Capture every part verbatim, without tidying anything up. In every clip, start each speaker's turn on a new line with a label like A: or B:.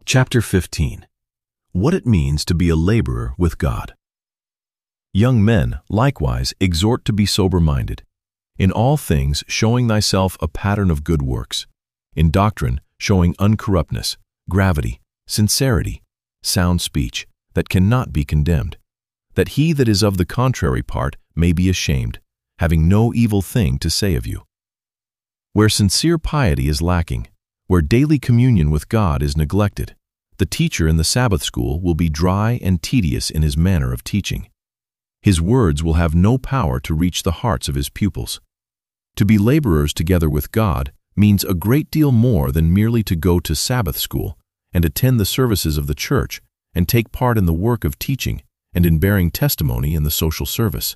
A: Chapter fifteen. What it means to be a laborer with God. Young men, likewise, exhort to be sober-minded, in all things showing thyself a pattern of good works, in doctrine showing uncorruptness, gravity, sincerity, sound speech, that cannot be condemned, that he that is of the contrary part may be ashamed, having no evil thing to say of you. Where sincere piety is lacking, where daily communion with God is neglected, the teacher in the Sabbath school will be dry and tedious in his manner of teaching. His words will have no power to reach the hearts of his pupils. To be laborers together with God means a great deal more than merely to go to Sabbath school and attend the services of the church and take part in the work of teaching and in bearing testimony in the social service.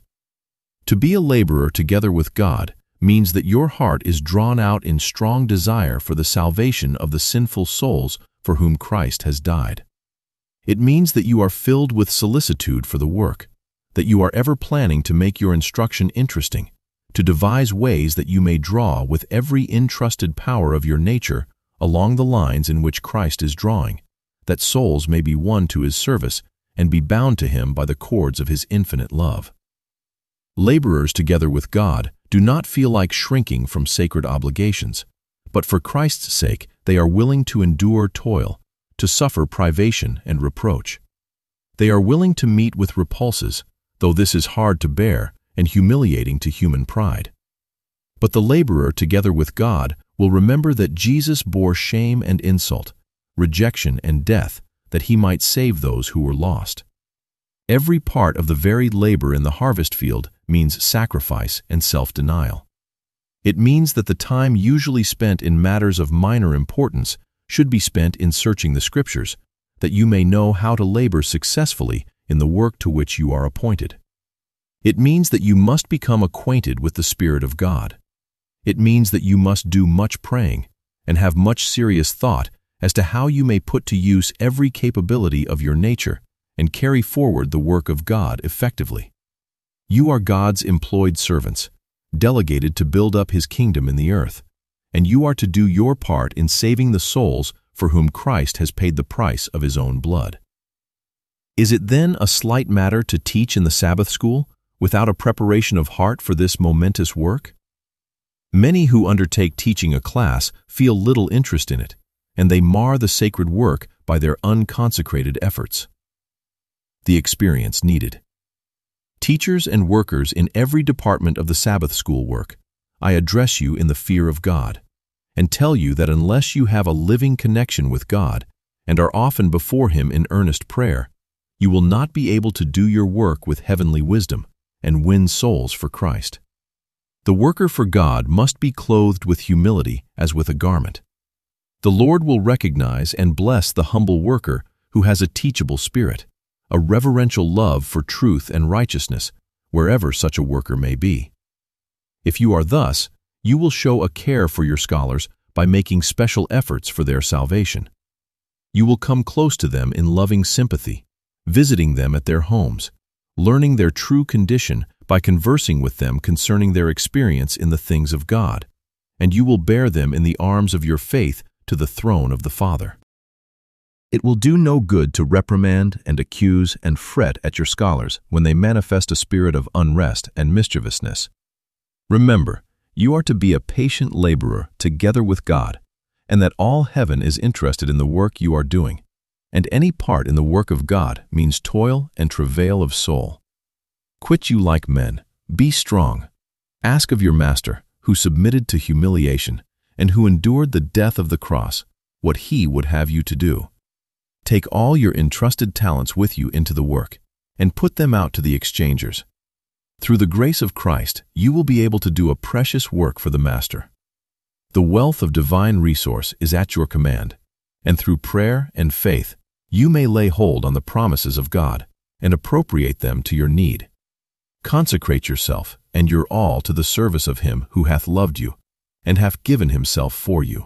A: To be a laborer together with God means that your heart is drawn out in strong desire for the salvation of the sinful souls for whom Christ has died. It means that you are filled with solicitude for the work, that you are ever planning to make your instruction interesting, to devise ways that you may draw with every entrusted power of your nature along the lines in which Christ is drawing, that souls may be won to his service and be bound to him by the cords of his infinite love. Laborers together with God do not feel like shrinking from sacred obligations, but for Christ's sake they are willing to endure toil, to suffer privation and reproach. They are willing to meet with repulses, though this is hard to bear and humiliating to human pride. But the laborer together with God will remember that Jesus bore shame and insult, rejection and death, that he might save those who were lost. Every part of the varied labor in the harvest field means sacrifice and self-denial. It means that the time usually spent in matters of minor importance should be spent in searching the Scriptures, that you may know how to labor successfully in the work to which you are appointed. It means that you must become acquainted with the Spirit of God. It means that you must do much praying and have much serious thought as to how you may put to use every capability of your nature and carry forward the work of God effectively. You are God's employed servants, delegated to build up his kingdom in the earth, and you are to do your part in saving the souls for whom Christ has paid the price of his own blood. Is it then a slight matter to teach in the Sabbath school without a preparation of heart for this momentous work? Many who undertake teaching a class feel little interest in it, and they mar the sacred work by their unconsecrated efforts. The experience needed. Teachers and workers in every department of the Sabbath school work, I address you in the fear of God, and tell you that unless you have a living connection with God and are often before him in earnest prayer, you will not be able to do your work with heavenly wisdom and win souls for Christ. The worker for God must be clothed with humility as with a garment. The Lord will recognize and bless the humble worker who has a teachable spirit, a reverential love for truth and righteousness, wherever such a worker may be. If you are thus, you will show a care for your scholars by making special efforts for their salvation. You will come close to them in loving sympathy, visiting them at their homes, learning their true condition by conversing with them concerning their experience in the things of God, and you will bear them in the arms of your faith to the throne of the Father. It will do no good to reprimand and accuse and fret at your scholars when they manifest a spirit of unrest and mischievousness. Remember, you are to be a patient laborer together with God, and that all heaven is interested in the work you are doing, and any part in the work of God means toil and travail of soul. Quit you like men, be strong. Ask of your Master, who submitted to humiliation and who endured the death of the cross, what he would have you to do. Take all your entrusted talents with you into the work, and put them out to the exchangers. Through the grace of Christ, you will be able to do a precious work for the Master. The wealth of divine resource is at your command, and through prayer and faith, you may lay hold on the promises of God and appropriate them to your need. Consecrate yourself and your all to the service of him who hath loved you and hath given himself for you.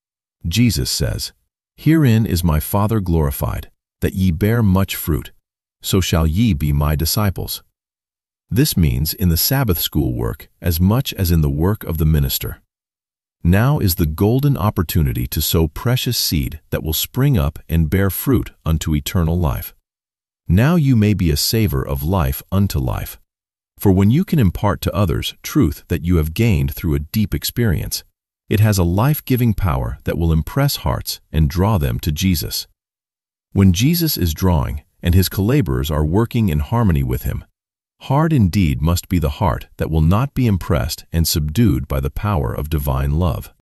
A: Jesus says, "Herein is my Father glorified, that ye bear much fruit, so shall ye be my disciples." This means in the Sabbath school work as much as in the work of the minister. Now is the golden opportunity to sow precious seed that will spring up and bear fruit unto eternal life. Now you may be a savor of life unto life. For when you can impart to others truth that you have gained through a deep experience, it has a life-giving power that will impress hearts and draw them to Jesus. When Jesus is drawing and his collaborers are working in harmony with him, hard indeed must be the heart that will not be impressed and subdued by the power of divine love.